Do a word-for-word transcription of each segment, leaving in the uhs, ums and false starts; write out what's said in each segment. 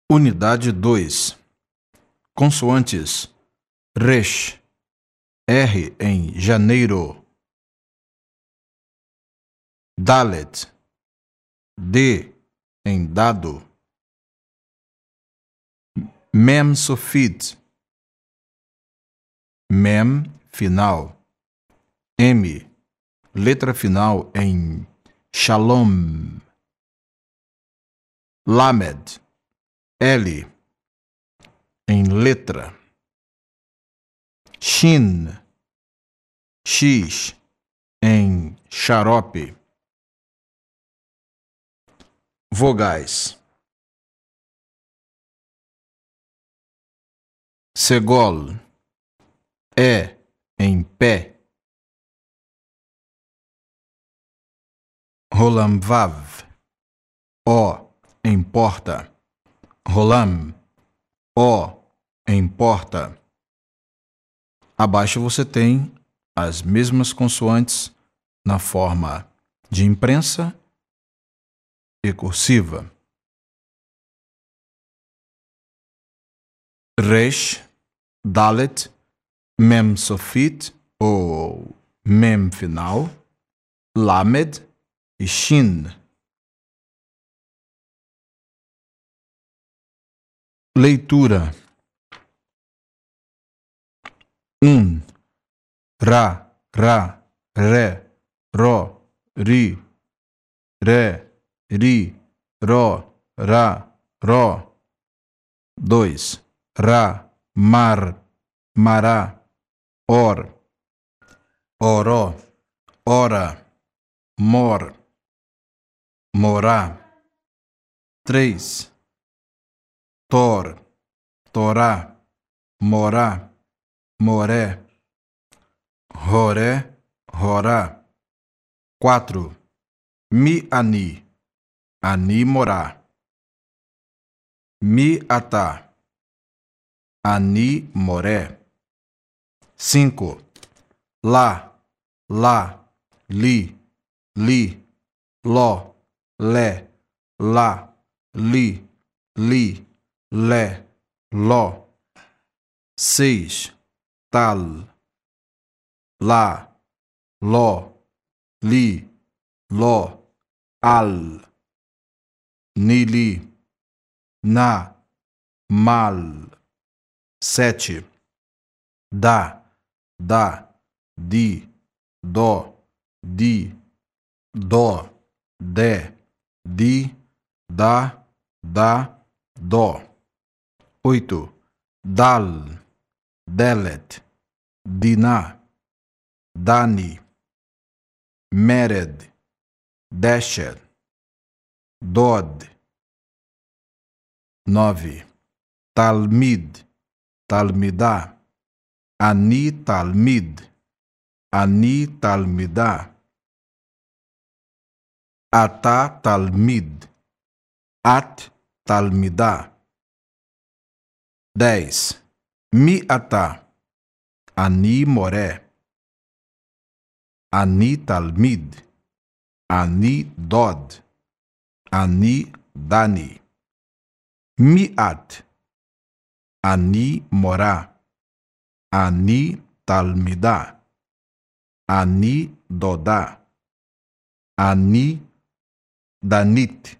Unidade dois. Consoantes. Resh. R em janeiro. Dalet. D em dado. Mem sofit. Mem final. M. Letra final em Shalom. Lamed. L. Em letra. Shin. X. Em xarope. Vogais. Segol. É em pé. Rolam vav. O em porta. Rolam. O em porta. Abaixo você tem as mesmas consoantes na forma de imprensa e cursiva. Resh, Dalet, Mem sofit ou Mem final, Lamed e Shin. Leitura. Um. Ra, ra, re, ro, ri, re, ri, ro, ra, ro. Dois. Ra, mar, mará, or, oró, ora, mor, morá. Três. Tor, torá, morá, moré, roré, rorá. Quatro. Mi ani, ani morá. Mi atá, ani moré. Cinco. Lá, lá, li, li, ló, lé, lá, li, li, lé, ló. Seis. Tal, lá, ló, li, ló, al, nili, na, mal. Sete. Da, da, di, dó, di, dó, dé, di, da, da, dó. Oito. Dal, delet, diná, dani, mered, desher, dod. Nove. Talmid, talmidá, ani talmid, ani talmidá. Atá talmid, at talmidá. Dez. Mi atá, ani moré, ani talmid, ani dod, ani dani. Mi at, ani morá, ani talmidá, ani dodá, ani danit.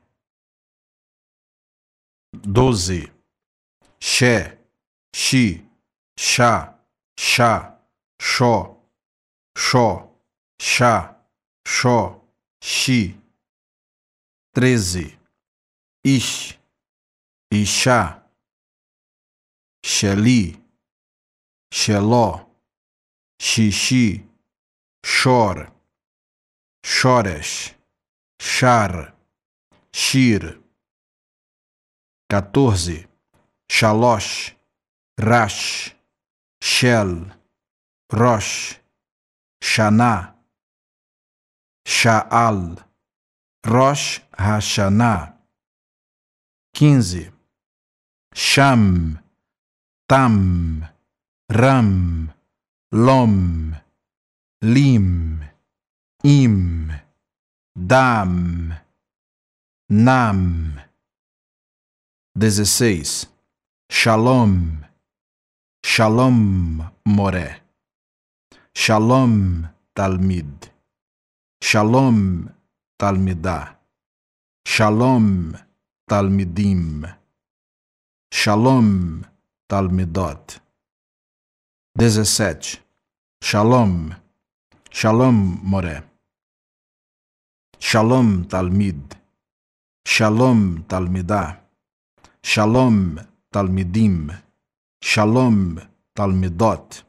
Doze. Xé, xi, chá, chá, xó, xó, chá, xó, xi. Treze. Ish, ixá, xeli, xeló, xixi, xor, xores, char, xir. Quatorze. Xalosh, rash, shel, rosh, shaná, shaal, rosh hashaná. Quinze. Sham, tam, ram, lom, lim, im, dam, nam. dezesseis. Shalom, Shalom Moré, Shalom Talmid, Shalom Talmidá, Shalom Talmidim, Shalom Talmidot. dezessete. Shalom, Shalom Moré, Shalom Talmid, Shalom Talmidá, Shalom Talmidim, Shalom Talmidot.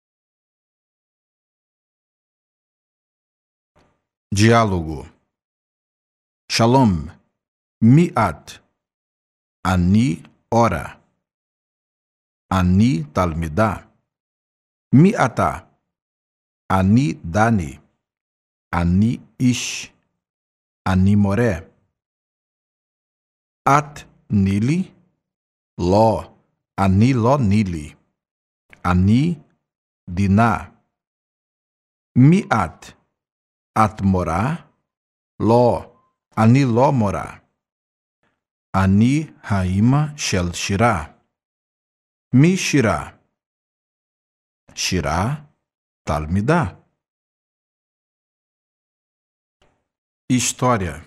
Diálogo. Shalom, mi'at, ani ora, ani talmidá, mi'ata, ani dani, ani ish, ani moré, at nili, lo, ani lo nili, ani diná, mi'at, at morá, lo, ani lo morá, ani haima shel shirá, mi shirá, shirá talmidá. História.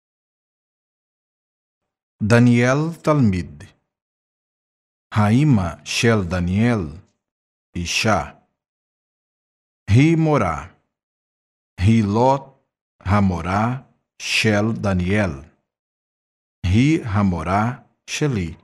Daniel Talmid, Haima shel Daniel, Isha, Hi morá, Hi lot hamorá shel Daniel, Hi hamorá sheli.